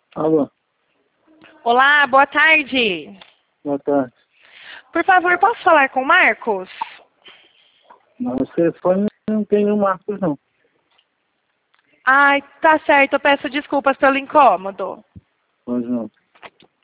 Alô, Olá, boa tarde. boa tarde. Por favor, posso falar com o Marcos? Não, o telefone não tem o Marcos, não. Ai, tá certo, eu peço desculpas pelo incômodo. Pois não.